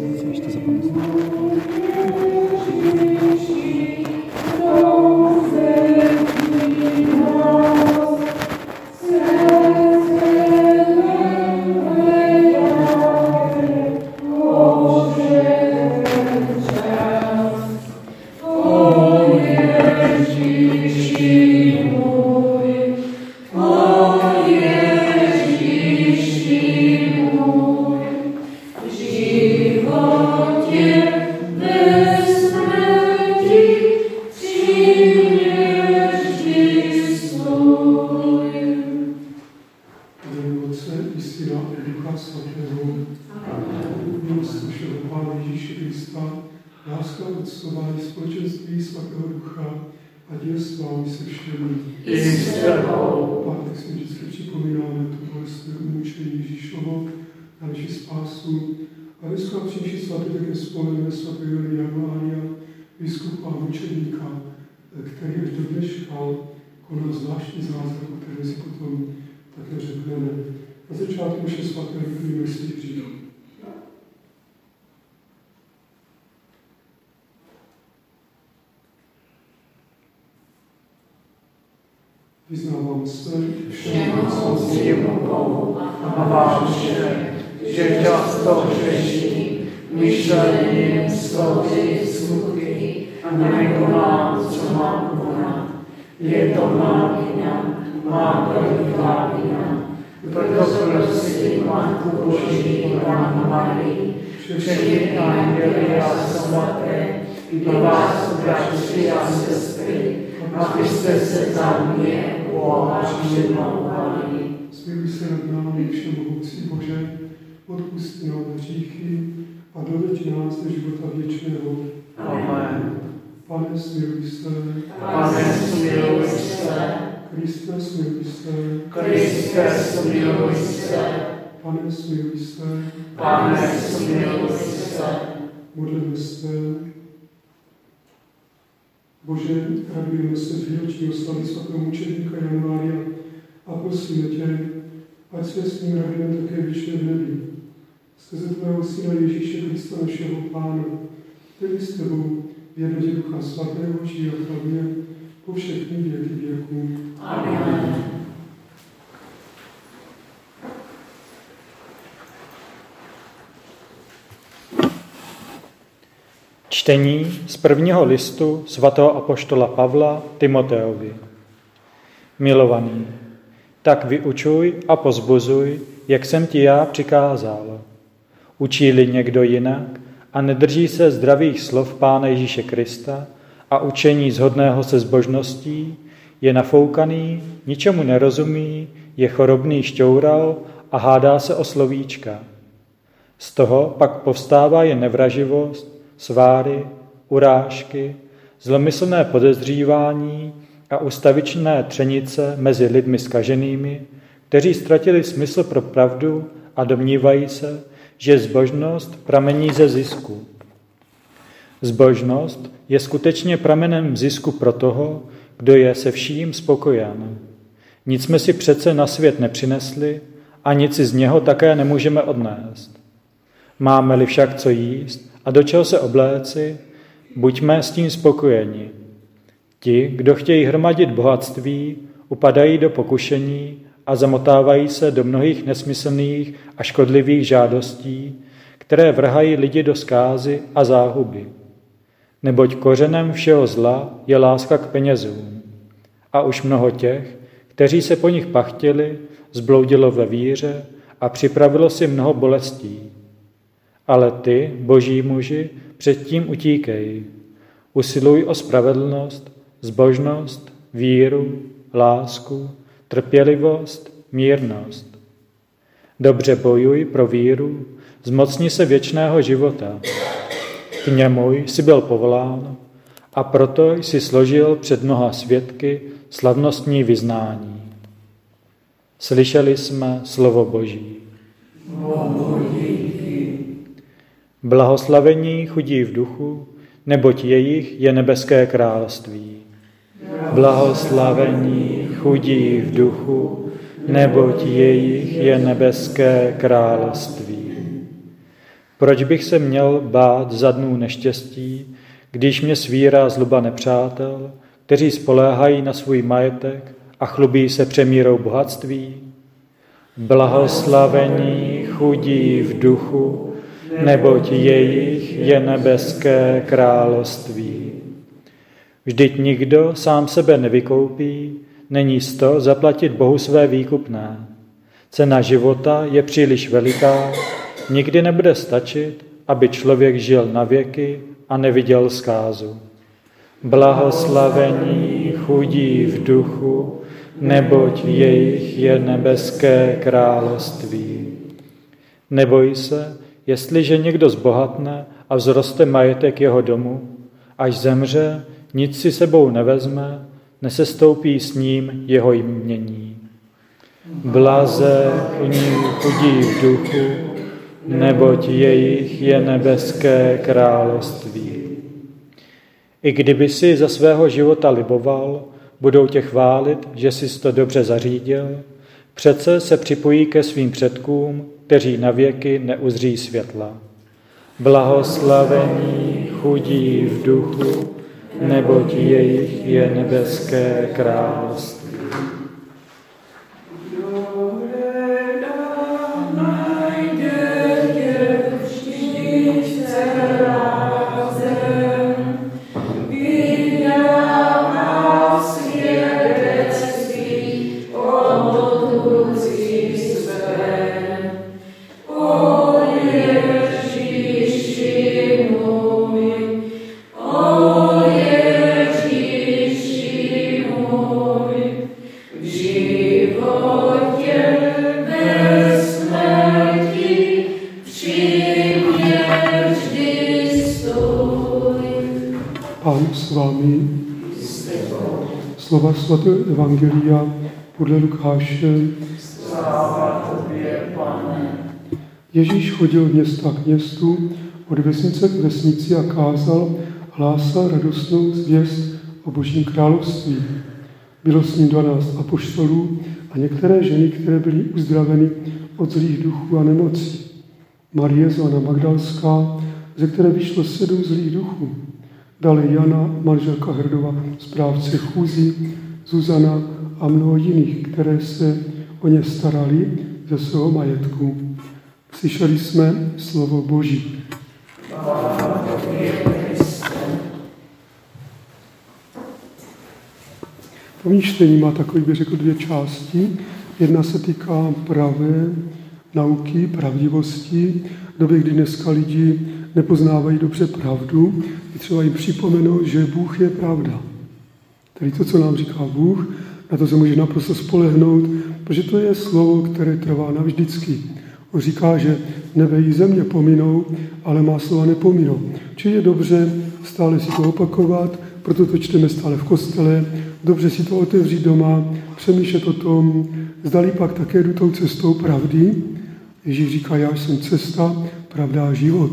Ještě zapomněl. Který až do dneška konal zvláštní zázrak, o kterém si potom také řekneme. Na začátku mše svaté vyplníme svých hříchů. Vyznávám se všemocnému Bohu a vám všem, že často hřeším myšlením, slovy, skutky a nekonám, co mám konat. Je to má vina, má velká vina. Proto prosím Matku Boží, Pannu Marii, všechny anděly a svaté, i vás, bratři a sestry, abyste se za mě Boha přimlouvali. Smiluj se nad námi, všemohoucí Bože, odpusť nám hříchy a doveď nás do života věčného. Amen. Pane, smiluj se. Pane, smiluj se. Kriste, smiluj se. Kriste, smiluj se. Pane, smiluj se. Pane, smiluj se. Modleme se. Bože, radujeme se z výročí oslavy svatého mučedníka Jana Mária a prosíme tě, ať se s ním radujeme také věčně v nebi. Skrze tvého syna Ježíše Krista, našeho Pána, který s tebou v jednotě Ducha Svatého žije a kladně po všechny věky věků. Amen. Čtení z prvního listu svatého apoštola Pavla Timoteovi. Milovaný, tak vyučuj a pozbuzuj, jak jsem ti já přikázal. Učí-li někdo jinak a nedrží se zdravých slov Pána Ježíše Krista a učení shodného se zbožností, je nafoukaný, ničemu nerozumí, je chorobný šťoural a hádá se o slovíčka. Z toho pak povstává jen nevraživost, sváry, urážky, zlomyslné podezřívání a ustavičné třenice mezi lidmi zkaženými, kteří ztratili smysl pro pravdu a domnívají se, že zbožnost pramení ze zisku. Zbožnost je skutečně pramenem zisku pro toho, kdo je se vším spokojen. Nic jsme si přece na svět nepřinesli a nic si z něho také nemůžeme odnést. Máme-li však co jíst a do čeho se obléci, buďme s tím spokojeni. Ti, kdo chtějí hromadit bohatství, upadají do pokušení a zamotávají se do mnohých nesmyslných a škodlivých žádostí, které vrhají lidi do zkázy a záhuby. Neboť kořenem všeho zla je láska k penězům. A už mnoho těch, kteří se po nich pachtili, zbloudilo ve víře a připravilo si mnoho bolestí. Ale ty, boží muži, předtím utíkej. Usiluj o spravedlnost, zbožnost, víru, lásku, trpělivost, mírnost. Dobře bojuj pro víru, zmocni se věčného života. K němu jsi byl povolán a proto jsi složil před mnoha svědky slavnostní vyznání. Slyšeli jsme slovo Boží. Blahoslavení chudí v duchu, neboť jejich je nebeské království. Blahoslavení chudí v duchu, neboť jejich je nebeské království. Proč bych se měl bát za dnů neštěstí, když mě svírá zloba nepřátel, kteří spoléhají na svůj majetek a chlubí se přemírou bohatství? Blahoslavení chudí v duchu, neboť jejich je nebeské království. Vždyť nikdo sám sebe nevykoupí, není sto zaplatit Bohu své výkupné. Cena života je příliš veliká, nikdy nebude stačit, aby člověk žil na věky a neviděl zkázu. Blahoslavení chudí v duchu, neboť jejich je nebeské království. Neboj se, jestliže někdo zbohatne a vzroste majetek jeho domu, až zemře, nic si sebou nevezme, nesestoupí s ním jeho jmění. Blaze chudí v duchu, neboť jejich je nebeské království. I kdyby si za svého života liboval, budou tě chválit, že jsi to dobře zařídil, přece se připojí ke svým předkům, kteří na věky neuzří světla. Blahoslavení chudí v duchu, neboť jejich je nebeské království. Slova svatého evangelia podle Lukáše. Sláva tobě, Pane. Ježíš chodil z města k městu, od vesnice k vesnici a kázal, hlásal radostnou zvěst o Božím království. Bylo s ním 12 apoštolů a některé ženy, které byly uzdraveny od zlých duchů a nemocí. Marie zvaná Magdalská, ze které vyšlo 7 zlých duchů. Dále Jana, manželka Hrdova, správce chůzy, Zuzana a mnoho jiných, které se o ně starali ze svého majetku. Slyšeli jsme slovo Boží. První čtení má takový, bych řekl, 2 části. Jedna se týká pravé nauky, pravdivosti. V době, kdy dneska lidi nepoznávají dobře pravdu, je třeba jim připomenout, že Bůh je pravda. Tedy to, co nám říká Bůh, na to se může naprosto spolehnout, protože to je slovo, které trvá navždycky. On říká, že nebe i země pominou, ale má slova nepominou. Čili je dobře stále si to opakovat, proto to čteme stále v kostele, dobře si to otevřít doma, přemýšlet o tom, zdali pak také jdu tou cestou pravdy. Ježíš říká, já jsem cesta, pravda a život.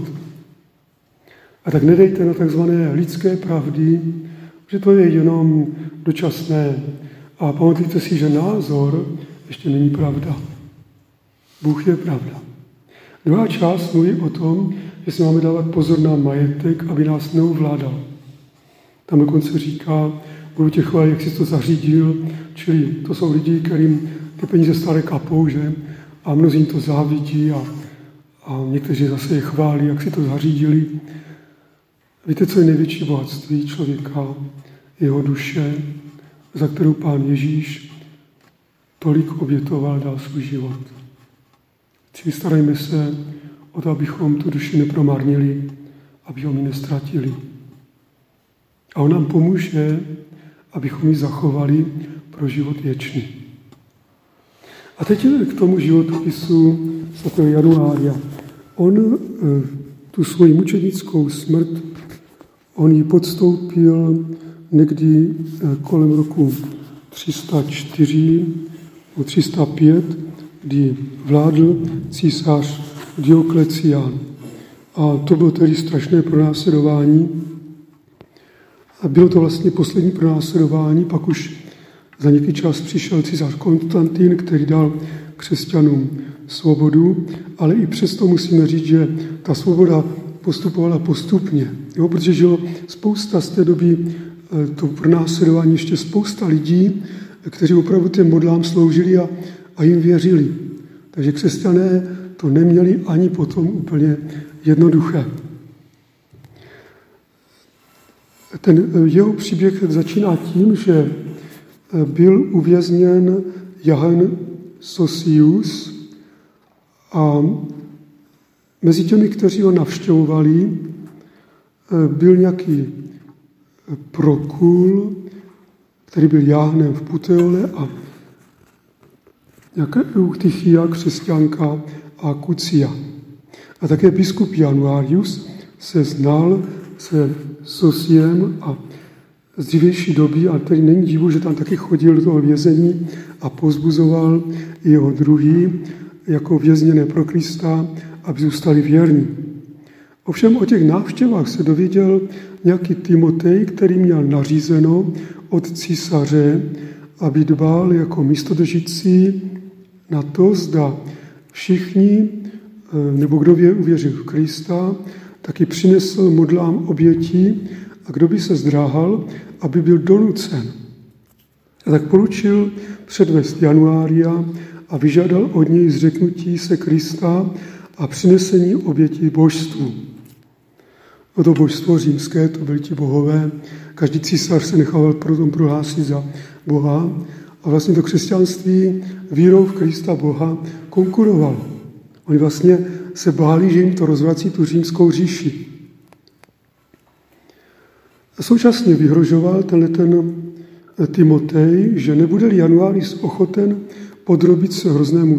A tak nedejte na takzvané lidské pravdy, že to je jenom dočasné. A pamatujte si, že názor ještě není pravda. Bůh je pravda. Druhá část mluví o tom, že si máme dávat pozor na majetek, aby nás neovládal. Tam dokonce říká, budu tě chválit, jak jsi to zařídil, čili to jsou lidi, kterým ty peníze stále kapou, že? A mnozí to závidí a někteří zase je chválí, jak si to zařídili. Víte, co je největší bohatství člověka? Jeho duše, za kterou Pán Ježíš tolik obětoval, dal svůj život. Čili starajme se o to, abychom tu duši nepromarnili, abychom ji nestratili. A on nám pomůže, abychom ji zachovali pro život věčný. A teď k tomu životopisu svatého Januária. On tu svoji mučednickou smrt, on ji podstoupil někdy kolem roku 304 nebo 305, kdy vládl císař Dioklecián. A to bylo tedy strašné pronásledování. A bylo to vlastně poslední pronásledování, pak už Za nějaký čas přišel císař Konstantin, který dal křesťanům svobodu, ale i přesto musíme říct, že ta svoboda postupovala postupně. Jo, protože žilo spousta z té doby to pronásledování ještě spousta lidí, kteří opravdu těm modlám sloužili a jim věřili. Takže křesťané to neměli ani potom úplně jednoduché. Ten jeho příběh začíná tím, že byl uvězněn Jan Sosius a mezi těmi, kteří ho navštěvovali, byl nějaký Prokul, který byl jáhnem v Puteole, a nějaká Eutychia, křesťanka, a Kucia. A také biskup Januarius se znal se Sosiem a z dřívější doby, a tedy není divu, že tam taky chodil do toho vězení a povzbuzoval jeho druhý jako vězněné pro Krista, aby zůstali věrní. Ovšem o těch návštěvách se dověděl nějaký Timotej, který měl nařízeno od císaře, aby dbal jako místodržící na to, zda všichni, nebo kdo uvěřil v Krista, taky přinesl modlám obětí, a kdo by se zdráhal, aby byl donucen. A tak poručil předvést Januária a vyžádal od něj zřeknutí se Krista a přinesení obětí božstvu. No to božstvo římské, to byli ti bohové. Každý císař se nechával potom prohlásit za boha a vlastně to křesťanství vírou v Krista Boha konkurovalo. Oni vlastně se báli, že jim to rozvrací tu římskou říši. A současně vyhrožoval ten Timotej, že nebude-li Januáris ochoten podrobí se hroznému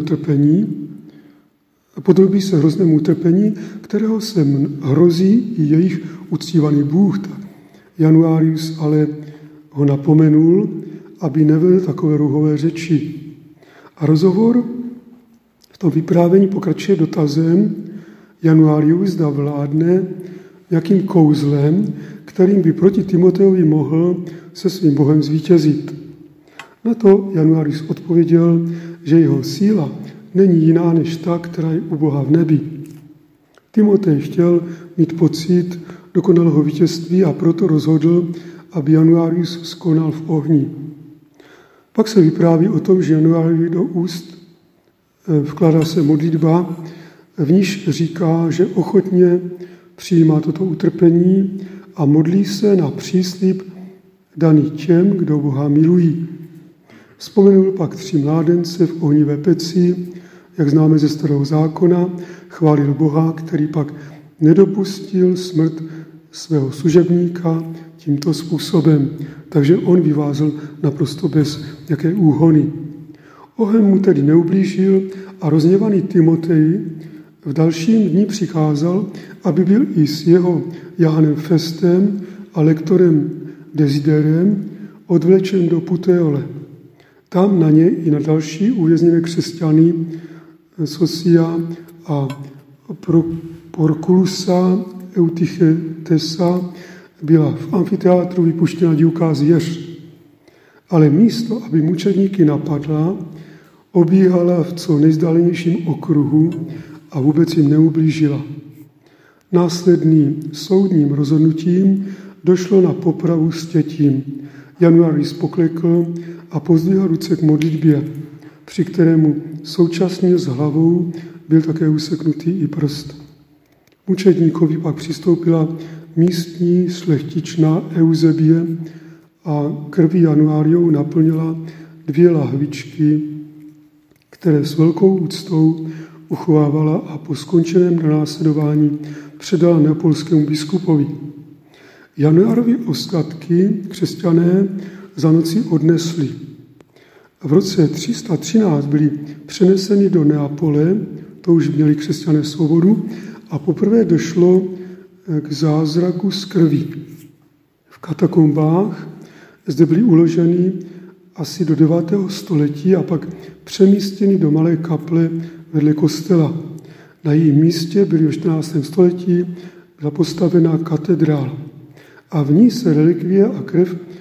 utrpení, kterého se hrozí i jejich uctívaný Bůh. Januárius ale ho napomenul, aby nevedl takové ruhové řeči. A rozhovor v tom vyprávění pokračuje dotazem Januárius, zda vládne nějakým kouzlem, kterým by proti Timoteovi mohl se svým Bohem zvítězit. Na to Januárius odpověděl, že jeho síla není jiná než ta, která je u Boha v nebi. Timotej chtěl mít pocit dokonalého vítězství a proto rozhodl, aby Januárius skonal v ohni. Pak se vypráví o tom, že Januárius do úst vkládá se modlitba, v níž říká, že ochotně přijímá toto utrpení a modlí se na příslib daný těm, kdo Boha milují. Vzpomenul pak 3 mládence v ohnivé peci, jak známe ze Starého zákona, chválil Boha, který pak nedopustil smrt svého služebníka tímto způsobem. Takže on vyvázl naprosto bez jaké úhony. Oheň mu tedy neublížil a rozněvaný Timotej v dalším dni přikázal, aby byl i s jeho Jánem Festem a lektorem Desiderem odvlečen do Puteole. Tam na ně i na další uvězněné křesťany Sosia a Porkulusa Eutychetesa byla v amfiteátru vypuštěna divoká zvěř. Ale místo, aby mučedníky napadla, obíhala v co nejzdálenějším okruhu a vůbec jim neublížila. Následným soudním rozhodnutím došlo na popravu s tětím. Januárius poklekl a pozdvihl ruce k modlitbě, při kterému současně s hlavou byl také useknutý i prst. Mučedníkovi pak přistoupila místní šlechtična Eusebie a krví Januáriou naplnila 2 lahvičky, které s velkou úctou uchovávala a po skončeném pronásledování předala neapolskému biskupovi. Januárovi ostatky křesťané za noci odnesli. V roce 313 byli přeneseni do Neapole, to už měli křesťané svobodu, a poprvé došlo k zázraku z krví. V katakombách zde byly uloženy asi do 9. století a pak přemístěny do malé kaple vedle kostela. Na jejím místě byly v 14. století byla postavena katedrála a v ní se relikvie a krev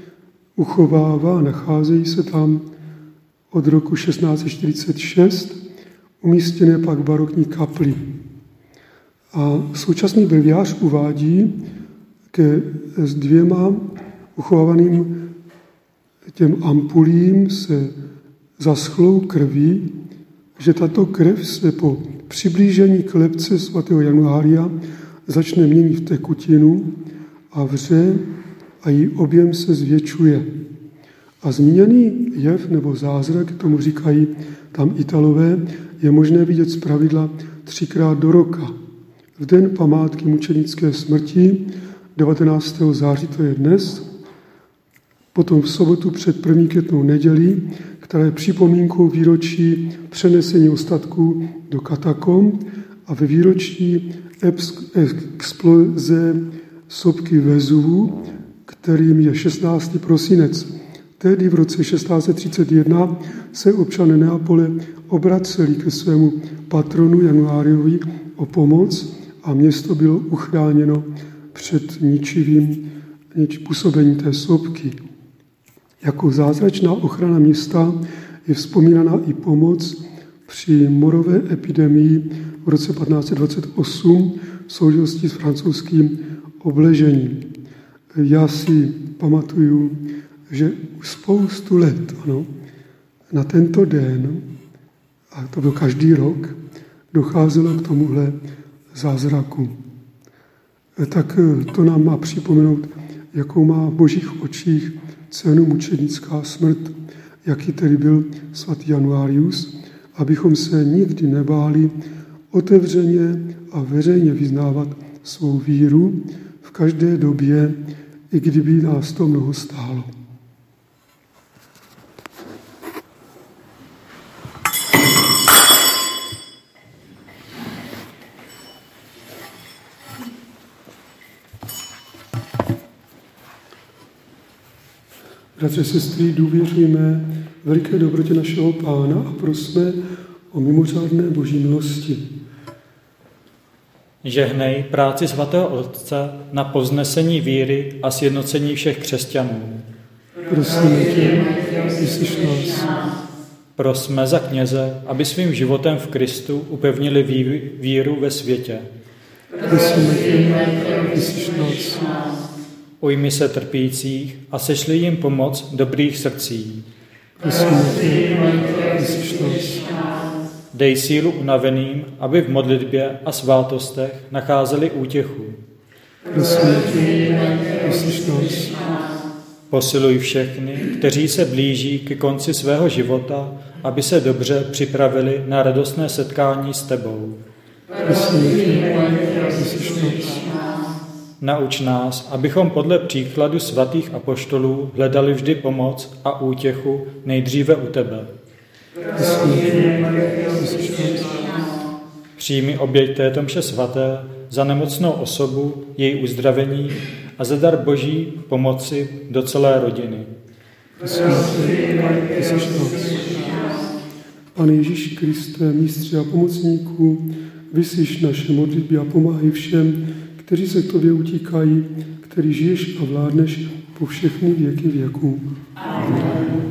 uchovává, nacházejí se tam od roku 1646, umístěné pak barokní kapli. A současný breviář uvádí s 2 uchovávaným těm ampulím se zaschlou krví, že tato krev se po přiblížení k lebce svatého Januária začne měnit v tekutinu a vře a její objem se zvětšuje. A zmíněný jev nebo zázrak, tomu říkají tam Italové, je možné vidět zpravidla 3krát do roka. V den památky mučenické smrti 19. září, to je dnes, potom v sobotu před 1. květnou nedělí, která je připomínkou výročí přenesení ostatků do katakomb a ve výročí exploze sopky Vezuvu, kterým je 16. prosinec. Tedy v roce 1631 se občané Neapole obraceli ke svému patronu Januáriovi o pomoc a město bylo uchráněno před ničivým působením té sopky. Jako zázračná ochrana města je vzpomínaná i pomoc při morové epidemii v roce 1528 v souvislosti s francouzským obležením. Já si pamatuju, že už spoustu let na tento den, a to byl každý rok, docházelo k tomuhle zázraku. Tak to nám má připomenout, jakou má v božích očích cenu mučenická smrt, jaký tedy byl svatý Januárius, abychom se nikdy nebáli otevřeně a veřejně vyznávat svou víru v každé době, i kdyby nás to mnoho stálo. Bratři, sestry, důvěřujeme veliké dobrotě našeho Pána a prosme o mimořádné boží milosti. Žehnej práci svatého Otce na povznesení víry a sjednocení všech křesťanů. Prosíme tě, vyslyš nás. Prosme za kněze, aby svým životem v Kristu upevnili víru ve světě. Prosíme tě, vyslyš nás. Ujmi se trpících a sešli jim pomoc dobrých srdcí. Prosíme tě, vyslyš nás. Dej sílu unaveným, aby v modlitbě a svátostech nacházeli útěchu. Prosíme tě, vyslyš nás. Posiluj všechny, kteří se blíží ke konci svého života, aby se dobře připravili na radostné setkání s tebou. Prosíme tě, vyslyš nás. Nauč nás, abychom podle příkladu svatých apoštolů hledali vždy pomoc a útěchu nejdříve u tebe. Přijmi oběť této mše svaté za nemocnou osobu, její uzdravení a za dar boží pomoci do celé rodiny. Pane Ježíši Kriste, mistře a pomocníku, vyslyš naše modlitby a pomáhej všem, kteří se k tobě utíkají, který žiješ a vládneš po všechny věky věků. Amen.